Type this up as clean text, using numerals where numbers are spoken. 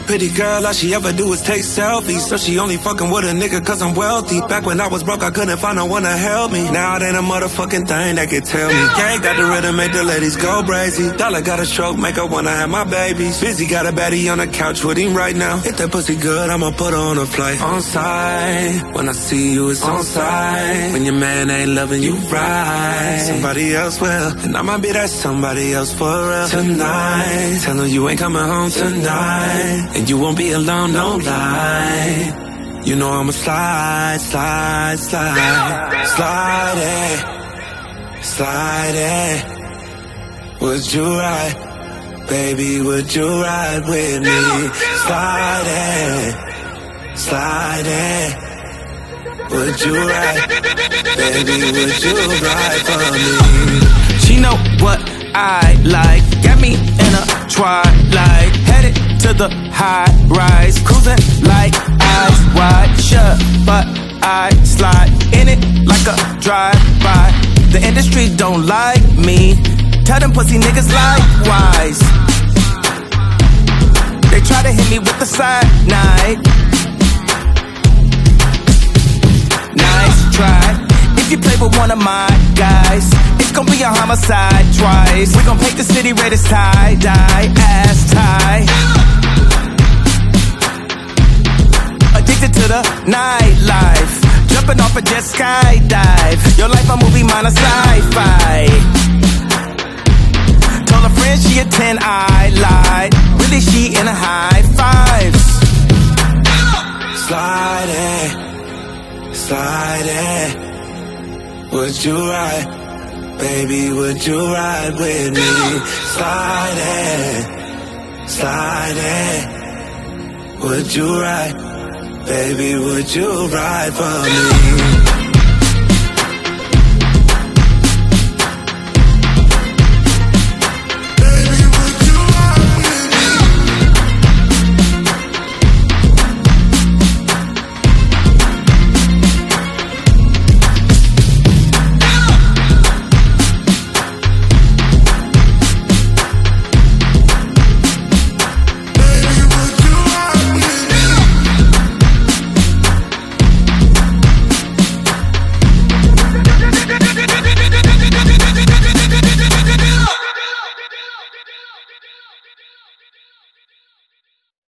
Pretty girl, all she ever do is take selfies. So she only fucking with a nigga cause I'm wealthy. Back when I was broke, I couldn't find no one to help me. Now it ain't a motherfucking thing that can tell me. Gang got the rhythm, make the ladies go crazy. Dollar got a stroke, make her wanna have my babies. Busy got a baddie on the couch with him right now. If that pussy good, I'ma put her on a flight. On site, when I see you, it's on site. When your man ain't loving you right, somebody else will. And I'ma be that somebody else for real. Tonight, tell her you ain't coming home tonight. And you won't be alone, no lie. You know I'ma slide, slide, slide. Slide it, slide it. Would you ride? Baby, would you ride with me? Slide it, slide it. Would you ride? Baby, would you ride for me? She know what I like. Got me in a twilight, headed to the high rise, cruising like eyes wide shut, but I slide in it like a drive-by. The industry don't like me. Tell them pussy niggas likewise. They try to hit me with the side night. Nice try. If you play with one of my guys, it's gonna be a homicide twice. We gon' paint the city red as tie-dye, ass tie. Addicted to the nightlife, jumping off a jet skydive. Your life a movie, mine a sci-fi. Told a friend she a 10, I lied. Really she in a high fives. Slide it, slide it. Would you ride? Baby, would you ride with me? Slide it, slide it. Would you ride? Baby, would you ride for me?